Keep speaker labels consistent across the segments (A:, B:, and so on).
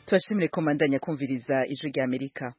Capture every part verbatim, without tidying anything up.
A: Tubashimire ko mandanya kumviriza ijwi rya Amerika.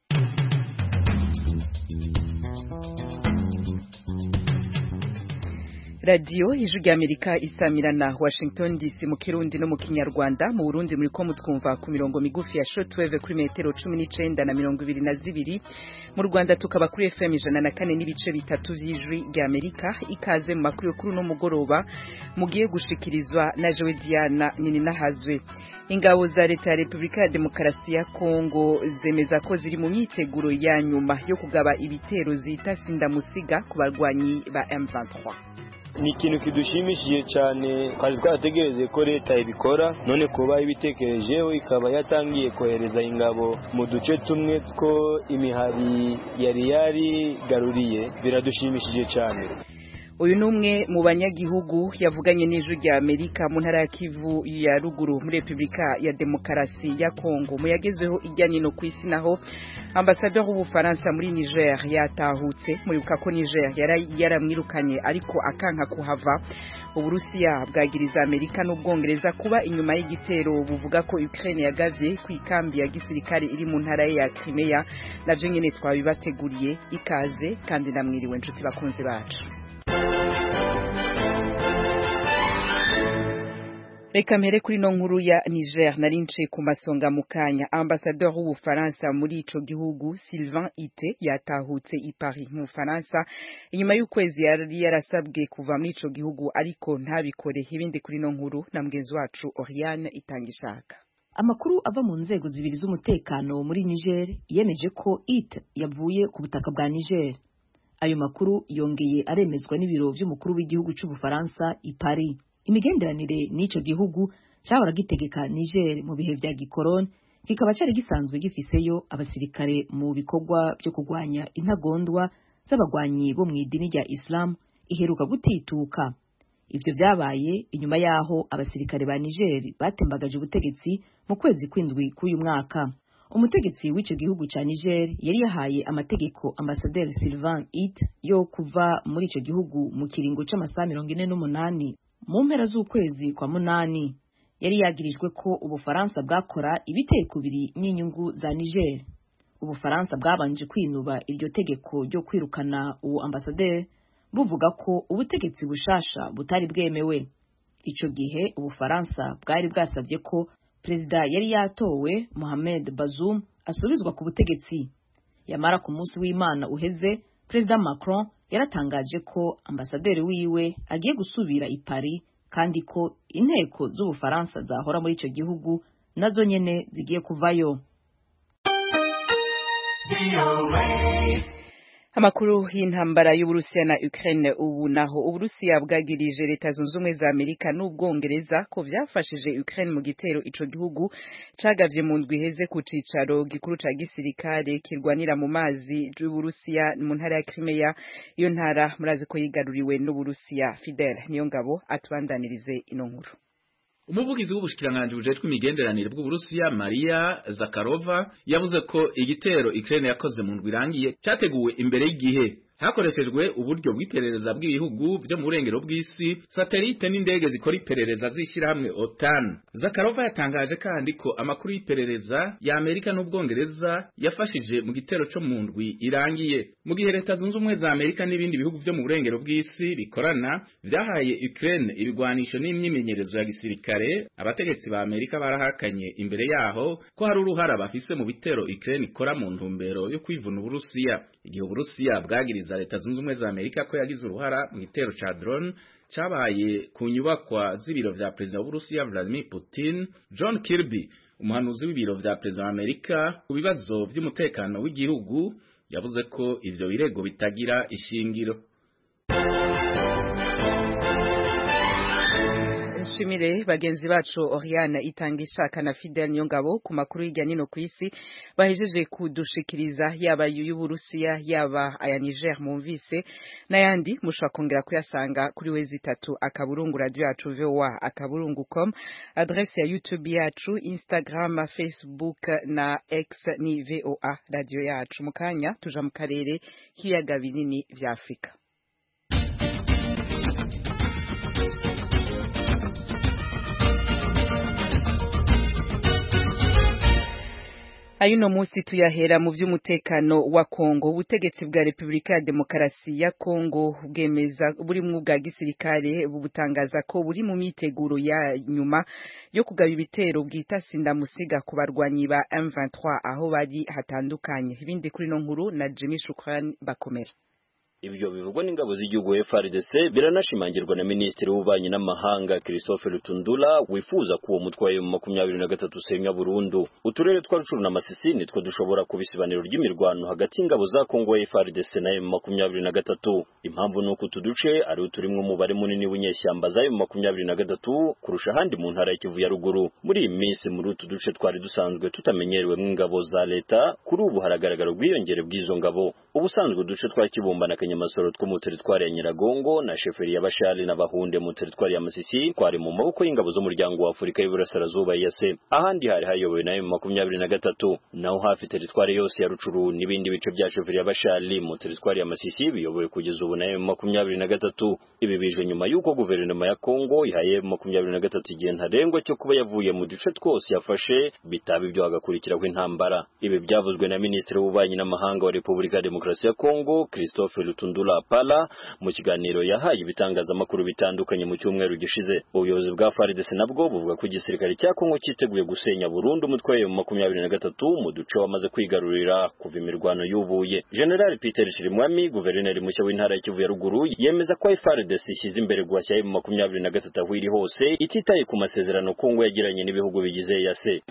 A: Radio ijwi rya Amerika isamirana Washington D C mu Kirundi no mu Kinyarwanda. Mu Burundi muri ko mutwumva ku mirongo migufi ya shortwave kuri metero cumi n'icenda na mirongo ibiri na zibiri. Mu Rwanda tukaba kuri F M ijana na kane n'ibice bitatu vy'ijwi rya Amerika. Ikaze mu makuru kuri no mugoroba mugiye gushikirizwa na Joe Diana Nininahazwe. Ingabo za leta ya Republika ya Demokarasi ya Kongo zemeza ko ziri mu myiteguro ya nyuma yo kugaba ibitero zita sindamusiga ku barwanyi ba M vingt-trois.
B: Ni ikintu kidushimishije cyane kandi twategereze ko leta ibikora, none kuba ibitekerejeho ikaba yatangiye kohereza ingabo mu duce tumwe two imihari yari yari garuriye, biradushimishije cyane.
A: Uyu numwe mu banyagihugu yavuganye n'ijwi rya Amerika mu ntara ya Kivu ya ruguru muri Republika ya Demokarasi ya Kongo. Mu yagezweho ijyanye no kwisi naho ambassadeur w'Ubufaransa muri Niger yatahutse, muribuka ko Niger yari yaramwirukanye ariko akanka kuhava. Uburusiya bwagiriza Amerika n'Ubwongereza kuba inyuma y'igitero buvuga ko Ukraine yagavye ku ikambi ya gisirikare iri mu ntara ya Crimea. Navyo nyene twabibateguriye. Ikaze kandi namwiriwe nshuti bakunzi bacu. Reka mpere kuri no nkuru ya Niger narince ku masonga mukanya. Ambassadeur w'Ubufaransa muri ico gihugu Sylvain Ité yatahutse i Paris mu Faransa inyuma y'ukwezi yari yarasabwe kuva muri ico gihugu ariko ntabikore. Ibindi kuri no nkuru na mgenzi wacu Oriane Itangishaka.
C: Amakuru ava mu nzego zibiri z'umutekano muri Niger yemeje ko Ité yavuye ku butaka bwa Niger. Ayo makuru yongeye aremezwa n'ibiro vy'umukuru w'igihugu c'Ubufaransa i Paris. Imigenderanire n'ico gihugu cyahora gitegeka Niger mu bihe vya gikoroni kikaba cyari gisanzwe gifiseyo abasirikare mu bikorwa byo kugwanya intagondwa z'abagwanyi bo mu idini rya Islam iheruka gutituka. Ivyo vyabaye inyuma yaho abasirikare ba Niger batembagaje ubutegetsi mu kwezi kwindwi k'uyu mwaka. Umutegetsi w'ico gihugu ca Niger yari yahaye amategeko Ambassadeur Sylvain Ité yo kuva muri ico gihugu mu kiringo c'amasaha mirongo ine n'umunani. Mu mpera z'ukwezi kwa munani yari yagirijwe ko Ubufaransa bwakora ibiteko biri n'inyungu za Niger. Ubufaransa bwabanje kwinuba iryo tegeko ryo kwirukana uwo ambassadeur buvuga ko ubutegetsi bushasha butari bwemewe. Ico gihe Ubufaransa bwari bwasavye ko Perezida yari yatowe Mohamed Bazoum asubizwa ku butegetsi. Yamara ku munsi w'Imana uheze Perezida Macron yaratangaje ko ambasaderi wiwe agiye gusubira i Paris kandi ko inteko z'Ubufaransa zahora muri ico gihugu nazo nyene zigiye kuvayo.
A: Amakuru y'intambara y'Uburusiya na Ukraine ubu naho Uburusiya bwagirije leta zunze ubumwe za Amerika n'Ubwongereza ko vyafashije Ukraine mu gitero ico gihugu cagavye mu ndwi heze ku cicaro gikuru ca gisirikare kirwanira mu mazi y'Uburusiya mu ntara ya Crimea. Iyo ntara murazi ko yigaruriwe n'Uburusiya. Fidel Niyongabo atubandanirize ino nkuru.
D: Umuvugizi w'ubushikiranganje bujejwe imigenderanire bw'Uburusiya Maria Zakharova yavuze ko igitero Ukraine yakoze mu ndwi irangiye cyateguwe imbere y'igihe. Hakoreshejwe uburyo bw'iperereza bw'ibihugu byo mu burengero bw'isi, satellite n'indege zikora iperereza zishirahamwe OTAN. Zakharova yatangaje kandi ko amakuru y'iperereza ya Amerika n'Ubwongereza yafashije mu gitero cyo mu ndwi irangiye. Mu gihe leta zunze ubumwe za Amerika n'ibindi bihugu byo mu burengero bw'isi bikorana vyahaye Ukraine ibigwanisho n'imyimenyerezo ya gisirikare, abategetsi ba Amerika barahakanye imbere yaho ko hari uruhara bafise mu bitero Ukraine ikora mu ntumbero yo kwivuna Uburusiya. Igihe Uburusiya bwagiriza leta zunze ubumwe za Amerika ko yagize uruhara mu gitero ca drone cabaye ku nyubakwa z'ibiro vya Perezida w'Uburusiya Vladimir Putin, John Kirby, umuhanuzi w'ibiro vya Perezida wa Amerika ku bibazo vy'umutekano w'igihugu, yavuze ko ivyo birego bitagira ishingiro.
A: Shimire bagenzi bacu Oriana Itangishaka na Fidel Niyongabo ku makuru y'ijyanye no kwisi bahejeje kudushikiriza yaba y'Uburusiya yaba aya Niger mumvise n'ayandi mushobora kongera kuyasanga kuri wezi itatu akaburungu radio yacu V O A akaburungu com, adresse ya YouTube yacu, Instagram, Facebook na X ni V O A radio yacu. Mukanya tuja mu karere k'ibiyaga binini vya Afrika. Ayuno musi tuyahera mu vy'umutekano wa Kongo. Ubutegetsi bwa Republika ya Demokarasi ya Kongo bwemeza buri mu bwa gisirikare bubutangaza ko buri mu miteguro ya nyuma yo kugaba ibitero bwita sindamusiga ku barwanyi ba M vingt-trois aho bari hatandukanye. Ibindi kuri no nkuru na Jimmy Shukran Bakomera.
E: Ibyo bivugwa n'ingabo z'igihugu F R D C biranashimangirwa na Minisitiri w'Ububanyi n'Amahanga Christophe Lutundula wifuza ko uwo mutwe wa makumyabiri na gatatu usenya burundu. Uturere twa Rucuru na Masisi nitwo dushobora kubisibaniro ry'imirwano hagati y'ingabo za Kongo F R D C na M makumyabiri na gatatu. Impamvu nuko tuduce ari uturimwe umubare munini w'inyeshyamba za M makumyabiri na gatatu kurusha handi mu ntara ya Kivu ya ruguru. Muri iyi minsi muri utu duce twari dusanzwe tutamenyerewe mw'ingabo za leta, kuri ubu haragaragara ubwiyongere bw'izo ngabo. Ubusanzwe uduce twa Kibumba na Masoro two mu teritwari ya Nyiragongo na sheferi ya Bashali na Bahunde mu teritwari ya Masisi kwari mu maboko y'ingabo z'umuryango wa Afurika y'Iburasirazuba E A C. Ahandi hari hayobowe na M makumyabiri na gatatu. Naho hafi teritwari yose ya Rucuru n'ibindi bice bya sheferi ya Bashali mu teritwari ya Masisi biyobowe kugeza ubu na M makumyabiri na gatatu. Ibi bije nyuma y'uko guverinoma ya Kongo ihaye M makumyabiri na gatatu igihe ntarengwa cyo kuba yavuye mu duce twose yafashe bitaba ibyo hagakurikiraho intambara. Ibi byavuzwe na Minisitiri w'Ububanyi n'Amahanga wa Repubulika ya Demokarasi ya Kongo Christophe Lutundula Pala mu kiganiro yahaye ibitangazamakuru bitandukanye mu cyumweru gishize. Ubuyobozi bwa F A R D C nabwo buvuga ko igisirikare cya Kongo cyiteguye gusenya burundu umutwe wa makumyabiri na gatatu mu duce wamaze kwigarurira kuva imirwano yubuye. General Peter Chirimwami, guverineri mushya w'intara ya Kivu ya ruguru, yemeza ko F A R D C ishyize imbere guhashya M makumyabiri na gatatu aho iri hose ititaye ku masezerano Kongo yagiranye n'ibihugu bigize E A C.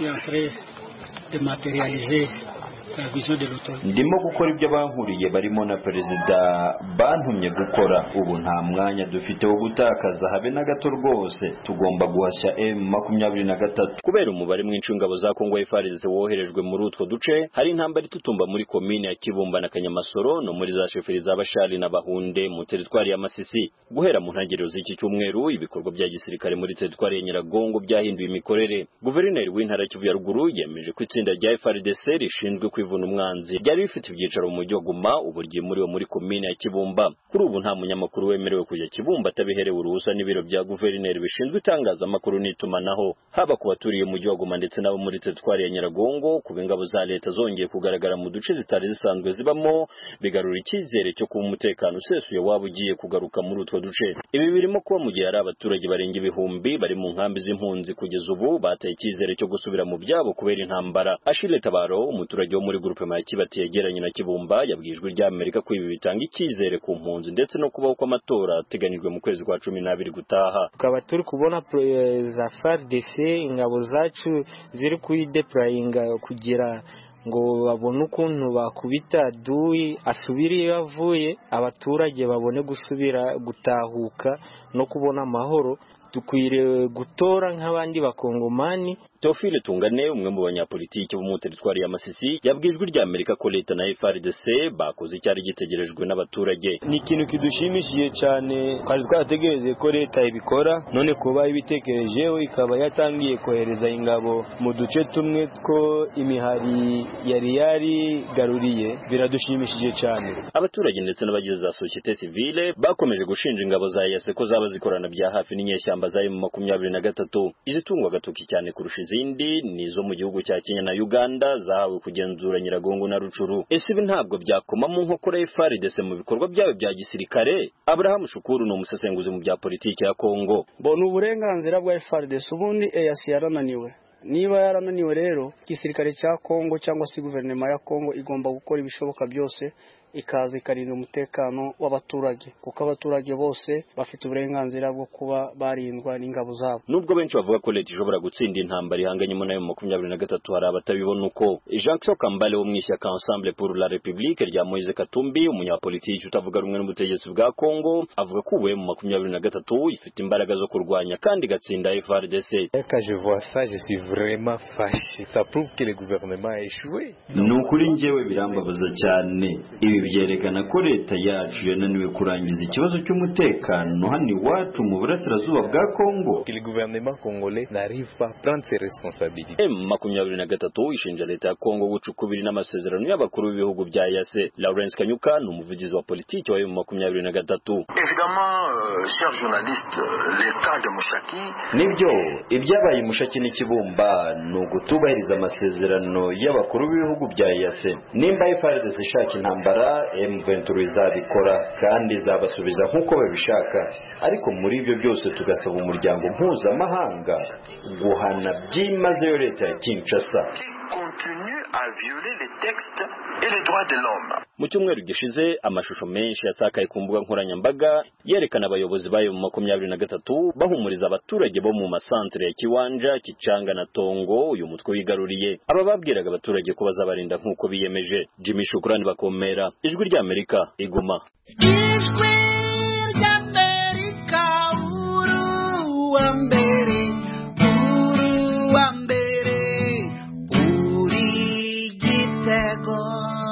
E: Ndimo gukora ibyo bankuriye barimo na perezida bantumye gukora. Ubu nta mwanya dufite wo gutakaza habe na gato rwose. Tugomba guhashya M makumyabiri na gatatu. Kubera umubare mwinshi w'ingabo za Kongo F A R D C woherejwe muri utwo duce, hari intambara itutumba muri komine ya Kibumba na Kanyamasoro no muri za sheferi za Bashali na Bahunde mu teritwari ya Masisi. Guhera mu ntangiriro z'iki cyumweru ibikorwa bya gisirikare muri teritwari ya Nyiragongo byahinduye imikorere. Guverineri w'intara ya Kivu ya ruguru yemeje ko itsinda rya F A R D C rishinzwe kwivuna umwanzi ryari bifite ibyicaro mu mujyi wa Goma uburyo muri muri komine ya Kibumba. Kuri ubu nta munyamakuru wemerewe kujya Kibumba atabiherewe uruhusa n'ibiro bya guverineri bishinzwe itangazamakuru n'itumanaho, haba ku baturiye umujyi wa Goma ndetse nabo muri teritwari ya Nyiragongo. Kuba ingabo za leta zongeye kugaragara mu duce zitari zisanzwe zibamo bigarura icyizere cyo kuba umutekano usesuye waba ugiye kugaruka muri utwo duce. Ibi birimo kuba mu gihe hari abaturage barenga ibihumbi bari mu nkambi z'impunzi kugeza ubu bataye icyizere cyo gusubira mu byabo kubera intambara. Ashile Tabaro, umuturage wo muri grupe Kibati yegeranye na Kibumba, yabwijwe rya Amerika ko ibi bitanga icyizere ku mpunzi ndetse no kubaho kw'amatora ateganijwe mu kwezi kwa cumi n'abiri gutaha.
B: Tukaba turi kubona za F A R D C ingabo zacu ziri kuyideployinga kugira ngo babone ukuntu bakubita duyi asubire iyo yavuye, abaturage babone gusubira gutahuka no kubona amahoro. Dukwiriye gutora nk'abandi bakongomani.
E: Teofile Tungane, umwe mu banyapolitiki bo mu teritwari ya Masisi, yabwijwe rya Amerika ko leta na F A R D C bakoze icyari gitegerejwe n'abaturage.
B: Ni ikintu kidushimishije cyane, kandi twategereje ko leta ibikora, none kuba ibitekerejeho ikaba yatangiye kohereza ingabo mu duce tumwe two imihari yari yari garuriye, biradushimishije cyane.
E: Abaturage ndetse n'abagize za societe civile bakomeje gushinja ingabo za E A C ko zaba zikorana bya hafi n'inyeshyamba za M makumyabiri na gatatu. Izitungwa agatoki cyane kurusha izindi nizo mu gihugu cya Kenya na Uganda zahawe kugenzura Nyiragongo na Rucuru. Ese ibi ntabwo byakoma mu nkokora F A R D C mu bikorwa byayo bya gisirikare? Abraham Shukuru ni umusesenguzi mu bya politiki ya Kongo.
F: Bona uburenganzira bwa F A R D C ubundi E A C yarananiwe. Niba yarananiwe rero igisirikare cya Kongo cyangwa se guverinoma ya Kongo igomba gukora ibishoboka byose ikaza ikarinda umutekano w'abaturage, kuko abaturage bose bafite uburenganzira bwo kuba barindwa n'ingabo zabo.
E: Nubwo benshi bavuga ko leta ishobora gutsinda intambara ihanganye mu nayo makumyabiri na gatatu, hari abatabibona uko. Jean-Claude Kambale wo mu ishyaka Ensemble pour la République rya Moise Katumbi, umunyapolitiki utavuga rumwe n'ubutegetsi bwa Kongo, avuga ko ubu mu makumyabiri na gatatu ifite imbaraga zo kurwanya kandi gatsinda F A R D C.
G: Quand je vois ça, je suis vraiment fâché. Ça prouve que le gouvernement a échoué.
E: Nukuri njyewe birambabaza cyane. Ibi ibi byerekana ko leta yacu yananiwe kurangiza ikibazo cy'umutekano hano iwacu mu burasirazuba bwa Kongo.
G: Le gouvernement congolais n'arrive pas à prendre ses responsabilités.
E: M makumyabiri na gatatu ishinja leta ya Kongo gucukubira n'amasezerano y'abakuru b'ibihugu bya E A C. Lawrence Kanyuka ni umuvugizi wa politiki wa M makumyabiri na gatatu.
H: Évidemment, euh, chers journalistes, l'état de Mushaki.
E: Nibyo ibyabaye Mushaki n'Ikibumba ni ugutubahiriza amasezerano y'abakuru b'ibihugu bya E A C. Nimba F A R D C ishaka intambara, M vingt-trois izabikora kandi izabasubiza nk'uko babishaka, ariko muri ibyo byose tugasaba umuryango mpuzamahanga guhana byimazeyo leta ya Kinshasa
H: continue à violer les textes et les droits de l'homme.
E: Mu cyumweru gishize amashusho menshi yasakaye ku mbuga nkoranyambaga yerekana abayobozi bayo mu makumyabiri na gatatu bahumuriza abaturage bo mu masantere ya Kiwanja, Kicanga na Tongo uyu mutwe wigaruriye. Aba babwiraga abaturage ko bazabarinda nk'uko biyemeje. Jimmy Shukrani Bakomera, Ijwi rya Amerika, Iguma.
I: Ijwi rya Amerika, uru wa mbere, uru wa mbere, uri Gitego.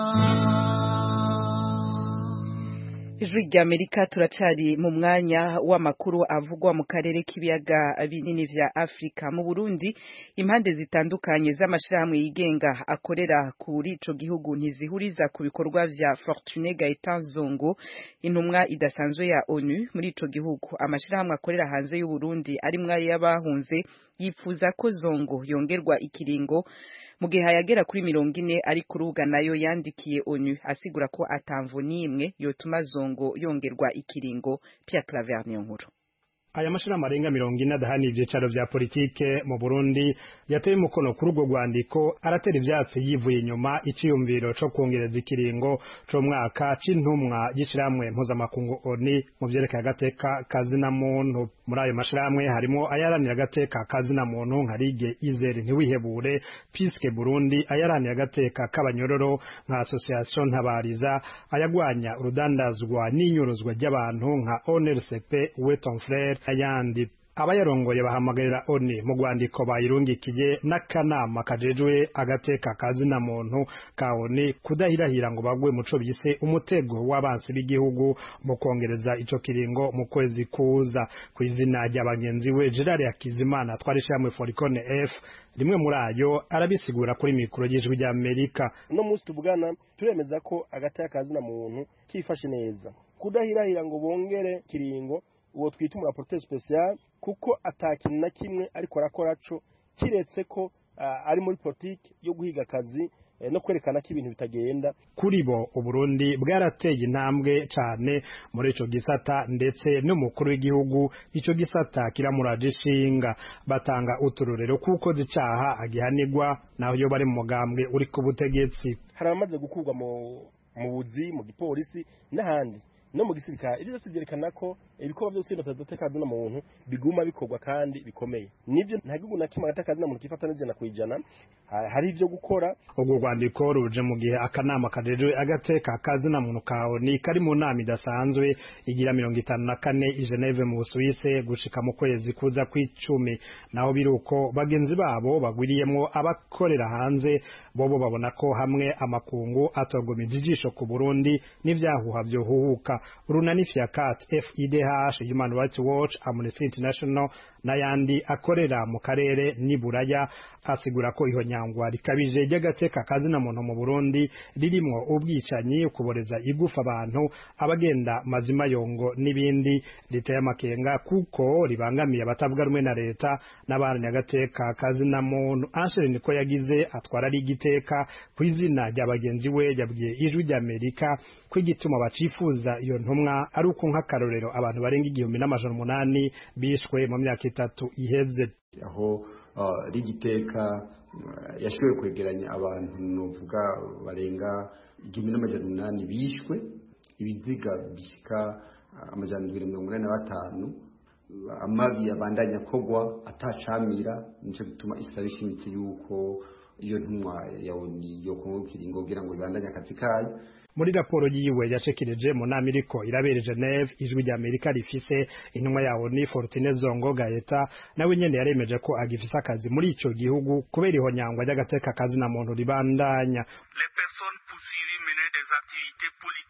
A: Ijwi rya Amerika turacari mu mwanya w'amakuru avugwa mu karere k'ibiyaga binini vya Afrika. Mu Burundi impande zitandukanye z'amashirahamwe yigenga akorera kuri ico gihugu ntizihuriza ku bikorwa vya Fortune Gaëtan Zongo, intumwa idasanzwe ya ONU muri ico gihugu. Amashirahamwe akorera hanze y'u Burundi arimwe y'abahunze yifuza ko Zongo yongerwa ikiringo mu gihe yagera kuri mirongo ine, ari kurubuga nayo yandikiye ONU asigura ko atamvu nimwe yotuma Zongo yongerwa ikiringo. Pierre Claver niyo nkuru.
J: Aya mashirahamwe arenga mirongo ine adahana ivyicaro vya politike mu Burundi yateye umukono kuri urwo rwandiko aratera ivyatsi yivuye inyuma iciyumviro co kongereza ikiringo co mwaka c'intumwa y'ishirahamwe mpuzamakungu ONU mu vyerekeye agateka kazina muntu. Muri ayo mashirahamwe harimo ayaranira agateka kazina muntu nka Ligue Izere Ntiwihebure, Piske Burundi, ayaranira agateka k'abanyororo nka Association Ntabariza, ayagwanya urudandazwa n'inyuruzwa ry'abantu nka O N L C P Uwe ton frère ayandi. Abayarongoye bahamagarira ONU mu rwandiko bayirungikiye n'akanama kajejwe agateka kazina muntu ka ONU kudahirahira ngo bagwe muco bise umutego w'abansi b'igihugu mu kongereza ico kiringo mu kwezi kuza. Ku izina ry'abagenzi we Gerard Hakizimana twarishamwe Foricone F rimwe muri ayo arabisigura kuri mikoro y'Ijwi rya Amerika.
K: No munsi tuvugana turemeza ko agateka kazina muntu kifashe neza, kudahirahira ngo bongere kiringo uwo twita umuraporteur special kuko atakintu na kimwe ariko arakora co kiretse ko uh, ari muri politique yo guhiga akazi eh, no kwerekana ko ibintu bitagenda.
J: Kuri bo Uburundi bwarateye intambwe cane muri ico gisata ndetse n'umukuru w'igihugu ico gisata kiramuraje ishinga. Batanga uturorero kuko zicaha agihanirwa naho yo bari mu mugambwe uri ku butegetsi.
K: Haramaze gukurwa mu mu buzi mu gipolisi n'ahandi no mu gisirikare. Ibyo byose byerekana ko ibikorwa byose bidateka na muntu biguma bikorwa kandi bikomeye. Nivyo nta gihugu na kimwe agateka na muntu kifata n'ijana kwijana, hari ivyo gukora.
J: Ubwo rwandiko ruje mu gihe akanama kajejwe agateka kazina muntu ka ONU kari mu nama idasanzwe igira mirongo itanu na kane i Geneve mu Suisse gushika mu kwezi kuza kw'icumi. Naho biruko bagenzi babo bagwiriyemwo abakorera hanze bobo babona ko hamwe amakungu atogomije ijisho ku Burundi n'ivyahuha byo huhuka. Urunani Fiacat, F I D H, Human Rights Watch, Amnesty International n'ayandi akorera mu karere n'iburaya asigura ko iho nyangwa rikabije ry'agateka kazina muntu mu Burundi ririmo ubwicanyi, kuboreza igufa abantu, abagenda mazima yongo n'ibindi riteye amakenga kuko ribangamiye abatavuga rumwe na leta n'abandi agateka kazina muntu. Anshere niko yagize atwara ari igiteka ku izina ry'abagenzi we yabwiye Ijwi rya Amerika ko igituma bacifuza iyo ntumwa ari uko nk'akarorero abantu barenga igihumbi n'amajana umunani bishwe mu myaka itatu iheze.
L: Aho uh, rigiteka uh, yashoboye kwegeranya abantu novuga barenga igihumbi n'amajana umunani bishwe, ibiziga bishika uh, amajana mirongo umunani na batanu, uh, amabi abandanya kogwa atacamira. Nico gituma isaba ishimitse yuko iyo ntumwa yawoni yo kongokiringo kugira ngo ibandanye akazi kayo.
J: Muri raporo yiwe yacekireje mu nama iriko irabere Geneve, Ijwi rya Amerika rifise intumwa yawo ni Fortune Zongo Gaeta nawe nyene yaremeje ko agifise akazi muri ico gihugu kubera iho nyangwa y'agateka kazi na muntu ribandanya.
H: Les personnes poursuivies menaient des activités politiques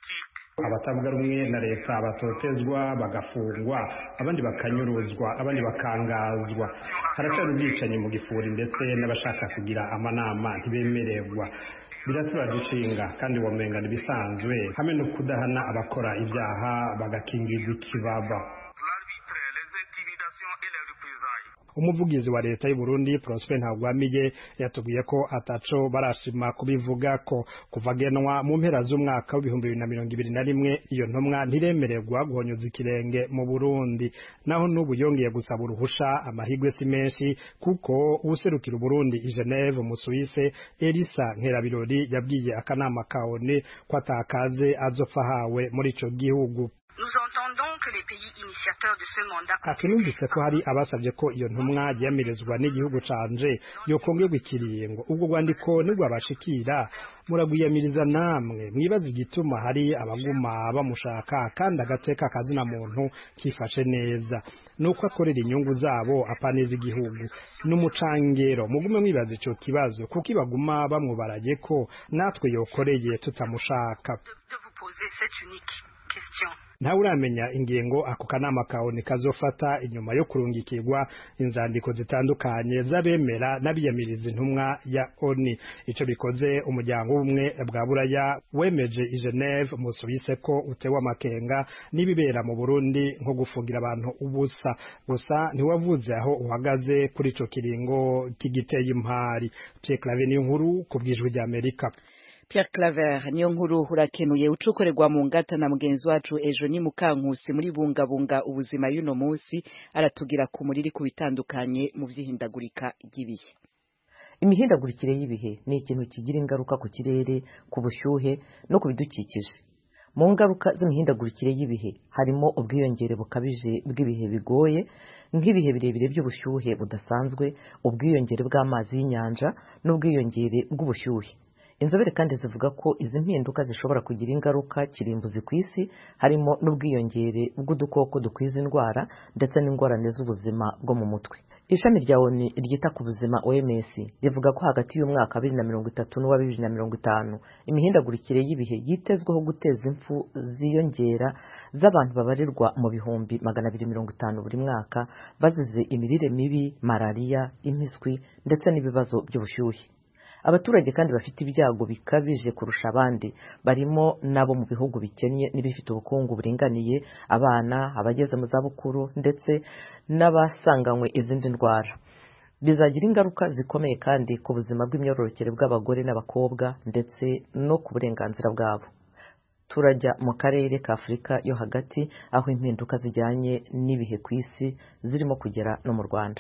J: abatavuga rumwe na leta batotezwa bagafungwa abandi bakanyuruzwa abandi bakangazwa haracari ubwicanyi mu gifuri ndetse n'abashaka kugira amanama ntibemererwa biraturaje ishinga kandi womenga n'ibisanzwe hamwe no kudahana abakora ibyaha bagakingirwa ikibaba. Umuvugizi wa leta y'u Burundi Prosper Ntagwamiye yatubwiye ko ataco barashima kubivuga ko kuva genwa mu mpera z'umwaka w'ibihumbi bibiri na mirongo ibiri na rimwe iyo ntumwa ntiremererwa guhonyoza ikirenge mu Burundi naho n'ubu yongeye gusaba uruhusha amahigwe si menshi kuko userukira Burundi i Geneve mu Suisse Elisa Nkerabirori yabwiye akanama kaone ko atakaze azopfa hawe muri ico gihugu. Akinumvise ko hari abasabye ko iyo ntumwa yamirizwa n'igihugu canje yokongerwa ikiringo ubwo rwandiko nibwo abashikira muragwiyamiriza namwe mwibaza igituma hari abaguma bamushaka kandi agateka kazina muntu kifashe neza nuko akorera inyungu zabo apaneza igihugu n'umucangero mugume mwibaza ico kibazo kuko ibaguma bamwubaraye ko natwe yokoreye tutamushaka. Nta uramenya ingengo ako kanama kaone kazofata inyuma yo kurungikirwa inzandiko zitandukanye z'abemera n'abiyamiriza intumwa ya O N U. Ico bikoze umuryango umwe bwa Buraya wemeje i Geneve mu Suisse ko utewa makenga nibibera mu Burundi nko gufungira abantu ubusa gusa ntiwavuze aho uhagaze kuri ico kiringo kigiteye impari. Pierre Claver Niyonkuru kubwijwe rya Amerika.
A: Pierre Claver Niyonkuru urakenuye ucukorerwa mu ngata na mugenzi wacu ejo ni Mukankusi muri bungabunga ubuzima y'uno munsi aratugira ku muriri ku bitandukanye mu vyihindagurika ry'ibihe.
C: Imihindagurikire y'ibihe ni ikintu kigira ingaruka ku kirere ku bushyuhe no ku bidukikije. Mu ngaruka z'imihindagurikire y'ibihe harimo ubwiyongere bukabije bw'ibihe bigoye nk'ibihe birebire by'ubushyuhe budasanzwe, ubwiyongere bw'amazi y'inyanja n'ubwiyongere bw'ubushyuhe. Inzobere kandi zivuga ko izi mpinduka zishobora kugira ingaruka kirimbuzi ku isi harimo n'ubwiyongere bw'udukoko dukwiza indwara ndetse n'ingorane z'ubuzima bwo mu mutwe. Ishami rya O N U ryita ku buzima O M S rivuga ko hagati y'umwaka wa bibiri na mirongo itatu n'uwa bibiri na mirongo itanu imihindagurikire y'ibihe yitezweho guteza impfu ziyongera z'abantu babarirwa mu bihumbi magana abiri mirongo itanu buri mwaka bazize imirire mibi, malaria, impiswi ndetse n'ibibazo by'ubushyuhe. Abaturage kandi bafite ibyago bikabije kurusha abandi barimo nabo mu bihugu bikennye n'ibifite ubukungu buringaniye, abana, abageze mu zabukuru ndetse n'abasanganywe izindi ndwara. Bizagira ingaruka zikomeye kandi ku buzima bw'imyororokere bw'abagore n'abakobwa ndetse no ku burenganzira bwabo. Turajya mu karere ka Afurika yo hagati aho impinduka zijyanye n'ibihe ku isi zirimo kugera no mu Rwanda.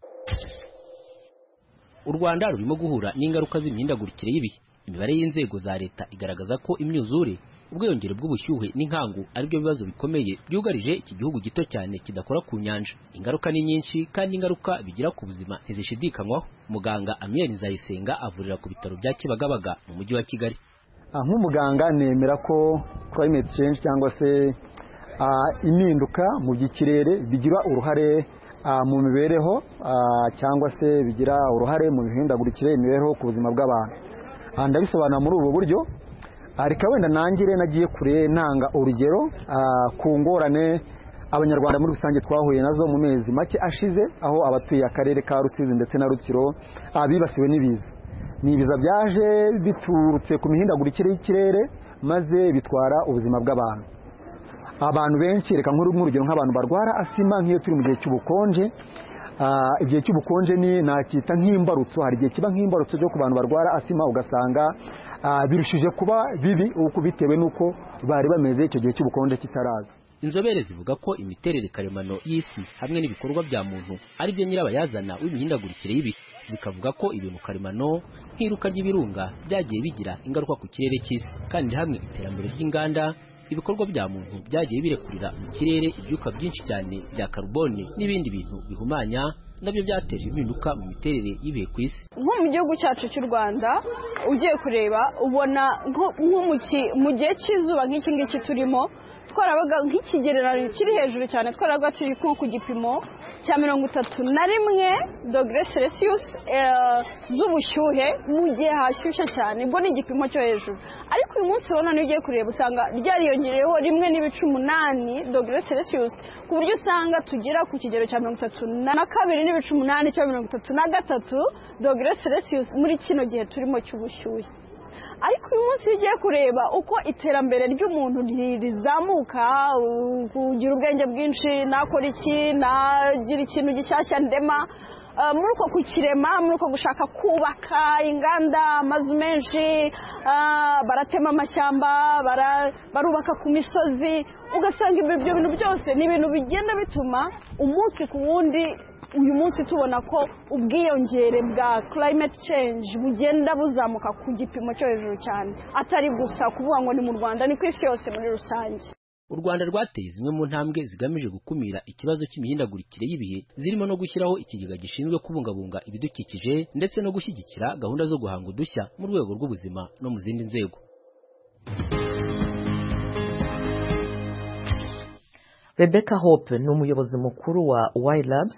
M: U Rwanda rurimo guhura n'ingaruka z'imihindagurikire y'ibihe. Imibare y'inzego za leta igaragaza ko imyuzure, ubwiyongere bw'ubushyuhe n'inkangu ari byo bibazo bikomeye byugarije iki gihugu gito cyane kidakora ku nyanja. Ingaruka ni nyinshi kandi ingaruka bigira ku buzima ntizishidikanywaho. Muganga Amiel Nzayisenga avurira ku bitaro bya Kibagabaga mu mujyi wa Kigali.
N: Nk'umuganga nemera ko climate change cyangwa se impinduka mu by'ikirere bigira uruhare mu mibereho cyangwa se bigira uruhare mu mihindagurikire imibereho ku buzima bw'abantu. Ndabisobanura muri ubu buryo ariko wenda nangire nagiye kure ntanga urugero ku ngorane abanyarwanda muri rusange twahuye nazo mu mezi make ashize aho abatuye akarere ka Rusizi ndetse na Rutsiro bibasiwe n'ibiza. Ni ibiza byaje biturutse ku mihindagurikire y'ikirere maze bitwara ubuzima bw'abantu. Abantu benshi reka nkuru nk'urugero nk'abantu barwara asima nk'iyo turi mu gihe cy'ubukonje. Igihe cy'ubukonje ni nakita nk'imbarutso, hari igihe kiba nk'imbarutso cyo ku bantu barwara asima ugasanga birushije kuba bibi uko bitewe nuko bari bameze icyo gihe cy'ubukonje kitaraza.
M: Inzobere zivuga ko imiterere karemano y'isi hamwe n'ibikorwa bya muntu ari byo nyirabayazana w'imihindagurikire y'ibihe. Bikavuga ko ibintu karemano nk'iruka ry'ibirunga byagiye bigira ingaruka ku kirere cy'isi, kandi hamwe iterambere ry'inganda ibikorwa bya muntu byagiye birekurira mu kirere ibyuka byinshi cyane bya carbone n'ibindi bintu bihumanya nabyo byateje impinduka mu miterere y'ibihe ku isi.
O: Nko mu gihugu cyacu cy'u Rwanda ugiye kureba ubona nko mu gihe cy'izuba nk'iki ngiki turimo twarabaga nk'ikigereranyo kiri hejuru cyane, twarabaga turi nko ku gipimo cya mirongo itatu na rimwe dogere celsius z'ubushyuhe mu gihe hashyushye cyane. Ubwo ni igipimo cyo hejuru, ariko uyu munsi urabona niyo ugiye kureba usanga ryariyongereyeho rimwe n'ibice umunani dogere celsius, ku buryo usanga tugera ku kigero cya mirongo itatu na kabiri n'ibice umunani cyangwa mirongo itatu na gatatu dogere celsius muri kino gihe turimo cy'ubushyuhe. Ariko uyu munsi iyo ugiye kureba uko iterambere ry'umuntu rizamuka, kugira ubwenge bwinshi, nakora iki, nagira ikintu gishyashya ndema, muri uko kukirema, muri uko gushaka kubaka inganda, amazu menshi, baratema amashyamba, barubaka ku misozi, ugasanga ibyo bintu byose ni ibintu bigenda bituma umunsi ku wundi uyu munsi tubona ko ubwiyongere bwa climate change bugenda buzamuka ku gipimo cyo hejuru cyane, atari gusa kuvuga ngo ni mu Rwanda, ni ku isi yose muri rusange.
M: U Rwanda rwateye zimwe mu ntambwe zigamije gukumira ikibazo cy'imihindagurikire y'ibihe, zirimo no gushyiraho ikigega gishinzwe kubungabunga ibidukikije ndetse no gushyigikira gahunda zo guhanga udushya mu rwego rw'ubuzima no mu zindi nzego.
P: Rebecca Hope ni umuyobozi mukuru wa Y Labs,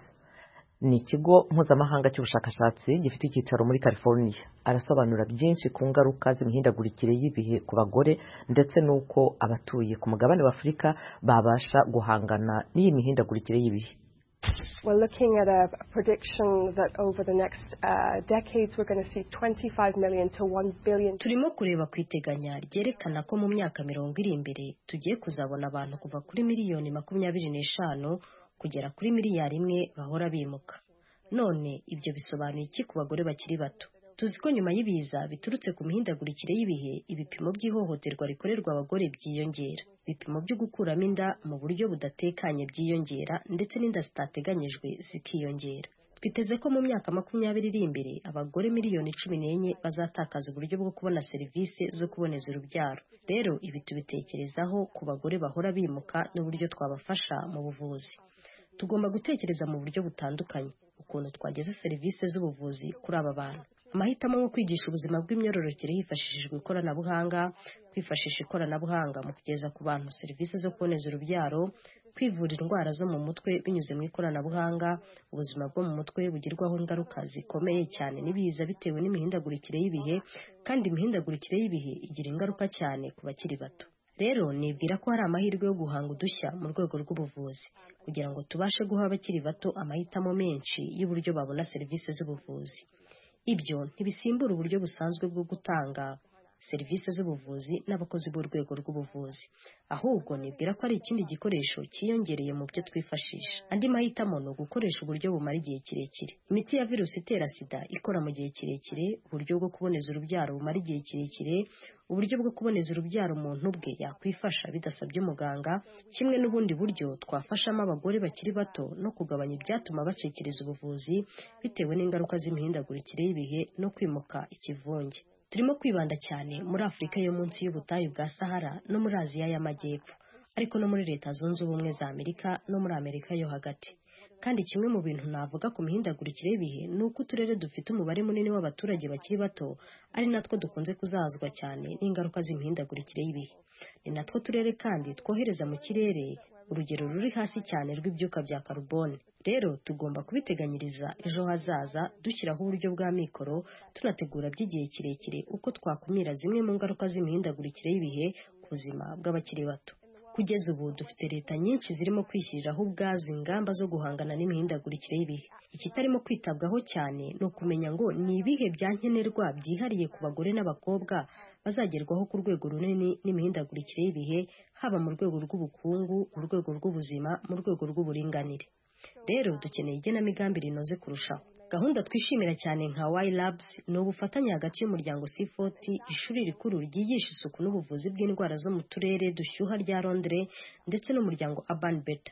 P: ni ikigo mpuzamahanga cy'ubushakashatsi gifite icyicaro muri California. Arasobanura byinshi ku ngaruka z'imihindagurikire y'ibihe ku bagore ndetse n'uko abatuye ku mugabane wa Afurika babasha guhangana n'iyi mihindagurikire y'ibihe.
Q: We're looking at a, a prediction that over the next uh, decades we're going to see twenty-five million to one billion.
C: Turimo kureba kwiteganya ryerekana ko mu myaka mirongo iri imbere tugiye kuzabona abantu kuva kuri miliyoni makumyabiri n'eshanu kugera kuri miliyari imwe bahora bimuka. None ibyo bisobanuye iki ku bagore bakiri bato? Tuzi ko nyuma y'ibiza biturutse ku mihindagurikire y'ibihe, ibipimo by'ihohoterwa rikorerwa abagore byiyongera, ibipimo byo gukuramo inda mu buryo budatekanye byiyongera, ndetse n'inda zitateganyijwe zikiyongera. Twiteze ko mu myaka makumyabiri iri imbere abagore miliyoni cumi n'enye bazatakaza uburyo bwo kubona serivisi zo kuboneza urubyaro. Rero ibi tubitekerezaho ku bagore bahora bimuka n'uburyo twabafasha mu buvuzi. Tugomba gutekereza mu buryo butandukanye ukuntu twageza serivisi z'ubuvuzi kuri aba bantu. Amahitamo yo kwigisha ubuzima bw'imyororokere hifashishijwe ikoranabuhanga, kwifashisha ikoranabuhanga mu kugeza ku bantu serivisi zo kuboneza urubyaro, kwivura indwara zo mu mutwe binyuze mu ikoranabuhanga. Ubuzima bwo mu mutwe bugirwaho ingaruka zikomeye cyane n'ibiza bitewe n'imihindagurikire y'ibihe, kandi imihindagurikire y'ibihe igira ingaruka cyane ku bakiri bato. Rero nibwira ko hari amahirwe yo guhanga udushya mu rwego rw'ubuvuzi kugira ngo tubashe guha abakiri bato amahitamo menshi y'uburyo babona serivisi z'ubuvuzi. Ibyo ntibisimbura uburyo busanzwe bwo gutanga serivisi z'ubuvuzi n'abakozi b'urwego rw'ubuvuzi, ahubwo nibwira ko ari ikindi gikoresho cyiyongereye mu byo twifashisha. Andi mahitamo ni ugukoresha uburyo bumara igihe kirekire, imiti ya virusi itera sida ikora mu gihe kirekire, uburyo bwo kuboneza urubyaro bumara igihe kirekire, uburyo bwo kuboneza urubyaro umuntu ubwe yakwifasha bidasabye umuganga, kimwe n'ubundi buryo twafashamo abagore bakiri bato no kugabanya ibyatuma bacikiriza ubuvuzi bitewe n'ingaruka z'imihindagurikire y'ibihe no kwimuka ikivunge. Turimo kwibanda cyane muri Afurika yo munsi y'ubutayu bwa Sahara no muri Aziya y'Amajyepfo, ariko no muri Leta Zunze Ubumwe za Amerika no muri Amerika yo hagati. Kandi kimwe mu bintu navuga ku mihindagurikire y'ibihe ni uko uturere dufite umubare munini w'abaturage bakiri bato ari natwo dukunze kuzahazwa cyane n'ingaruka z'imihindagurikire y'ibihe. Ni natwo turere kandi twohereza mu kirere urugero ruri hasi cyane rw'ibyuka bya karubone. Rero tugomba kubiteganyiriza ejo hazaza, dushyiraho uburyo bwa mikoro, tunategura by'igihe kirekire uko twakumira zimwe mu ngaruka z'imihindagurikire y'ibihe ku buzima bw'abakiri bato. Kugeza ubu dufite leta nyinshi zirimo kwishyiriraho ubwazo ingamba zo guhangana n'imihindagurikire y'ibihe. Ikitarimo kwitabwaho cyane ni ukumenya ngo ni ibihe bya nkenerwa byihariye ku bagore n'abakobwa bazagerwaho ku rwego runini n'imihindagurikire y'ibihe, haba mu rwego rw'ubukungu, mu rwego rw'ubuzima, mu rwego rw'uburinganire. Rero dukeneye igenamigambi rinoze kurushaho. Gahunda twishimira cyane nka Y Labs ni ubufatanye hagati y'umuryango C forty, ishuri rikuru ryigisha isuku n'ubuvuzi bw'indwara zo mu turere dushyuha rya Londres, ndetse n'umuryango Urban Better.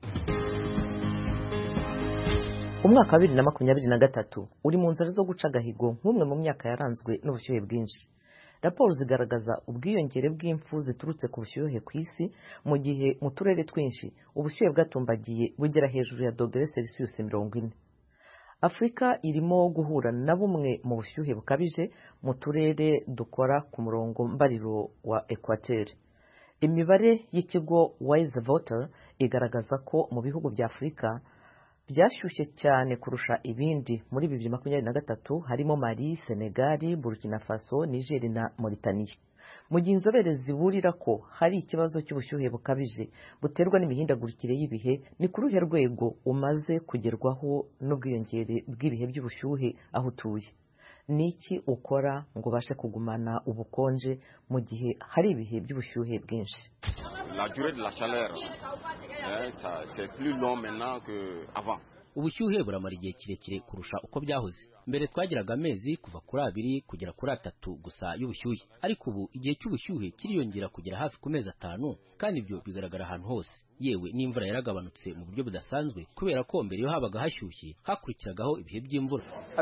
P: Umwaka wa bibiri na makumyabiri na gatatu uri mu nzira zo guca agahigo nk'umwe mu myaka yaranzwe n'ubushyuhe bwinshi. Raporo zigaragaza ubwiyongere bw'imfu ziturutse ku bushyuhe ku isi, mu gihe mu turere twinshi ubushyuhe bwatumbagiye bugera hejuru ya dogere Celsius mirongo ine. Afurika irimo guhura na bumwe mu bushyuhe bukabije mu turere dukora ku murongo mbariro wa Equateur. imibare y'ikigo Wise Voter igaragaza ko mu bihugu bya Afurika byashyushye cyane kurusha ibindi muri bibiri makumyabiri na gatatu harimo Mali, Senegal, Burkina Faso, Niger na Mauritania. Mu gihe inzobere ziburira ko hari ikibazo cy'ubushyuhe bukabije buterwa n'imihindagurikire y'ibihe, ni ku ruhe rwego umaze kugerwaho n'ubwiyongere bw'ibihe by'ubushyuhe aho utuye? Niki ukora ngo ubashe kugumana ubukonje mu gihe hari ibihe by'ubushyuhe bwinshi?
R: La durée de la chaleur, hein, ça c'est plus long maintenant que avant.
M: Ubushyuhe buramara igihe kirekire kurusha uko byahoze. Mbere twagiraga amezi kuva kuri abiri kugera kuri atatu gusa y'ubushyuhe, ariko ubu igihe cy'ubushyuhe kiriyongera kugera hafi ku mezi atanu, kandi ibyo bigaragara ahantu hose. Yewe n'imvura yaragabanutse mu buryo budasanzwe kubera ko mbere yo habaga hashyushye hakurikiragaho ibihe by'imvura.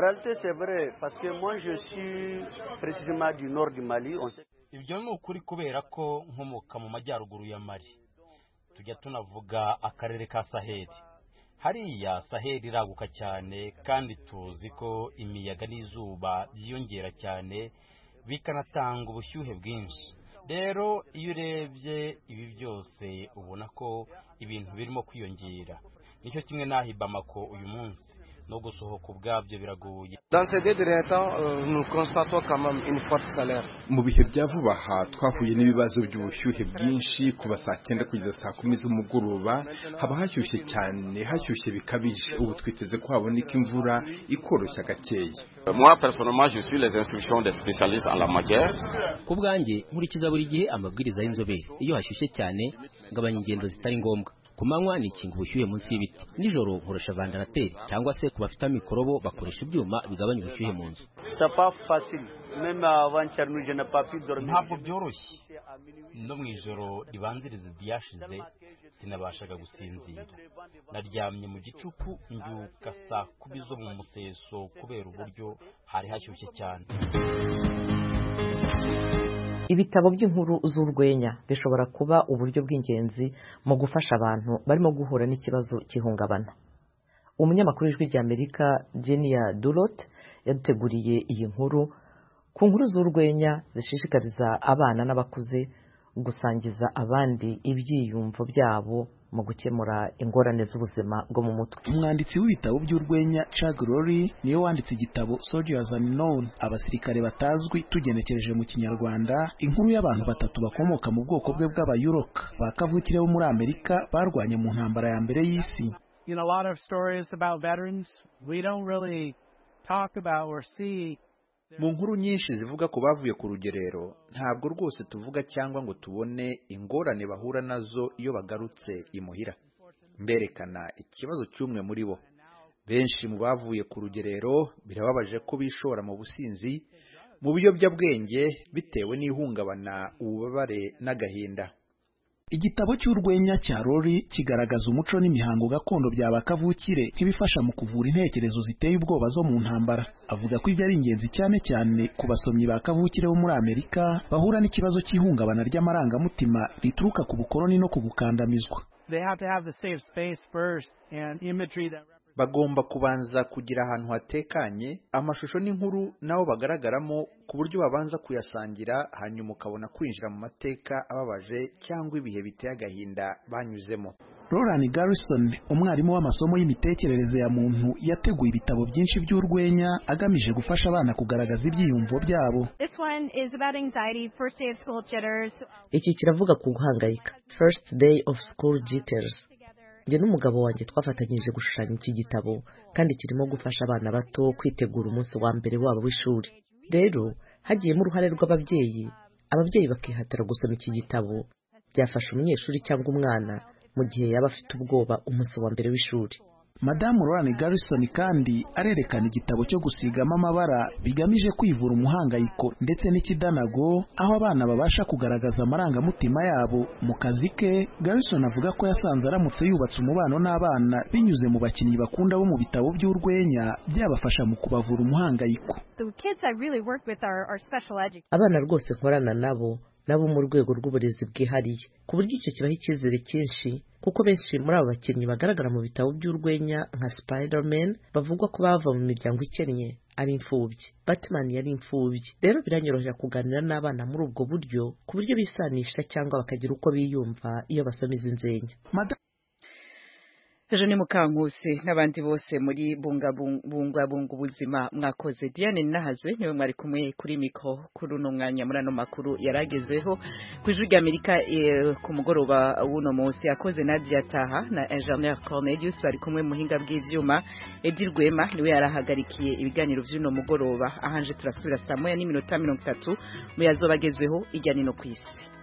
S: Ibyo ni ukuri kubera ko nkomoka mu majyaruguru ya Mali. Tujya tunavuga akarere ka Saheli. Hariya Saheli iraguka cyane, kandi tuzi ko imiyaga n'izuba byiyongera cyane bikanatanga ubushyuhe bwinshi. Rero iyo urebye ibi byose ubona ko ibintu birimo kwiyongera. Nicyo kimwe n'aho i Bamako uyu munsi no gusohoka ubwabyo biragoye.
T: Mu bihe bya vuba aha twahuye n'ibibazo by'ubushyuhe bwinshi kuva saa cyenda kugeza saa kumi z'umugoroba. Haba hashyushye cyane, hashyushye bikabije. Ubu twiteze ko haboneka imvura ikoroshya gakeya.
R: Moi personnellement je suis les instructions des spécialistes en la matière.
M: Ku bwanjye nkurikiza buri gihe amabwiriza y'inzobere. Iyo hashyushye cyane ngabanya ingendo zitari ngombwa. Ku manywa ni ikinga ubushyuhe munsi y'ibiti, nijoro nkoresha vandarateri, cyangwa se ku bafite mikorobo bakoresha ibyuma bigabanya ubushyuhe mu nzu.
S: Ntabwo byoroshye. No mu ijoro ribanziriza iryashize sinabashaga gusinzira. Naryamye mu gicuku mbyuka saa kumi zo mu museso kubera uburyo hari hashyushye cyane.
P: Ibitabo by'inkuru z'urwenya bishobora kuba uburyo bw'ingenzi mu gufasha abantu barimo guhura n'ikibazo cy'ihungabana. Umunyamakuru w'ijwi ry'Amerika Genia Dulot yaduteguriye iyi nkuru ku nkuru z'urwenya zishishikariza abana n'abakuze gusangiza abandi ibyiyumvo byabo mu gukemura ingorane z'ubuzima bwo mu mutwe.
U: Umwanditsi w'ibitabo by'urwenya Chuck Lorre niyo wanditse igitabo Soldiers Unknown, abasirikare batazwi, tugenekereje mu kinyarwanda inkuru y'abantu batatu bakomoka mu bwoko bwe bw'abayuroka bakavukire bo muri Amerika barwanye mu ntambara ya mbere y'isi.
V: You know, a lot of stories about veterans we don't really talk about or see.
W: Mu nkuru nyinshi zivuga ko bavuye ku rugerero ntabwo rwose tuvuga cyangwa ngo tubone ingorane bahura nazo iyo bagarutse imuhira. Mberekana ikibazo cy'umwe muri bo. Benshi mu bavuye ku rugerero birababaje ko bishora mu businzi, mu biyobyabwenge bitewe n'ihungabana, ububabare n'agahinda.
U: Igitabo cy'urwenya cya Lorre kigaragaza umuco n'imihango gakondo by'abakavukire nk'ibifasha mu kuvura intekerezo ziteye ubwoba zo mu ntambara. Avuga ko ibyo ari ingenzi cyane cyane ku basomyi bakavukire bo muri Amerika bahura n'ikibazo cy'ihungabana ry'amarangamutima rituruka ku bukoloni no ku gukandamizwa.
V: They have to have the safe space first and imagery that
W: bagomba kubanza kugira ahantu hatekanye, amashusho n'inkuru nabo bagaragaramo ku buryo babanza kuyasangira, hanyuma ukabona kwinjira mu mateka ababaje cyangwa ibihe biteye agahinda banyuzemo.
U: Roland Garrison, umwarimu w'amasomo y'imitekerereze ya muntu, yateguye ibitabo byinshi by'urwenya agamije gufasha abana kugaragaza ibyiyumvo byabo.
X: This one is about anxiety, first day of school jitters.
P: Iki kiravuga ku guhangayika, first day of school jitters. Njye n'umugabo wanjye twafatanyije gushushanya iki gitabo, kandi kirimo gufasha abana bato kwitegura umunsi wa mbere wabo w'ishuri. Rero hagiyemo uruhare rw'ababyeyi, ababyeyi bakihatira gusoma iki gitabo, byafasha umunyeshuri cyangwa umwana mu gihe yaba afite ubwoba umunsi wa mbere w'ishuri.
U: Madamu Roland Garrison kandi arerekana igitabo cyo gusigamo amabara bigamije kwivura umuhangayiko ndetse n'ikidanago, aho abana babasha kugaragaza amarangamutima yabo. Mu kazi ke, Garrison avuga ko yasanze aramutse yubatse umubano n'abana binyuze mu bakinnyi bakunda bo mu bitabo by'urwenya, byabafasha mu kubavura umuhangayiko.
X: The kids I really work with are, are special educators.
P: Abana rwose nkorana nabo nabo mu rwego rw'uburezi bwihariye, ku buryo icyo kibaho icyizere cyinshi, kuko benshi muri abo bakinnyi bagaragara mu bitabo by'urwenya nka Spider-Man bavugwa ko bava mu miryango ikennye,
B: ari imfubyi, Batman yari imfubyi. Rero biranyorohera kuganira n'abana muri ubwo buryo ku buryo bisanisha cyangwa bakagira uko biyumva iyo basoma izi nzenya.
A: Ejo ni Mukankuse n'abandi bose muri bunga bunga bunga ubuzima mwakoze. Diane Nahazwe niwe mwari kumwe kuri mikro kuri uno mwanya muri ano makuru yaragezeho ku ijwi rya Amerika e, ku mugoroba w'uno munsi yakoze Nadia Taha na Engineer Cornelius bari kumwe muhinga bw'ivyuma. Edi Rwema niwe yarahagarikiye ibiganiro vy'uno mugoroba. Ahanje turasubira saa moya n'iminota mirongo itatu mu yazobagezweho ijyanye no kwisi.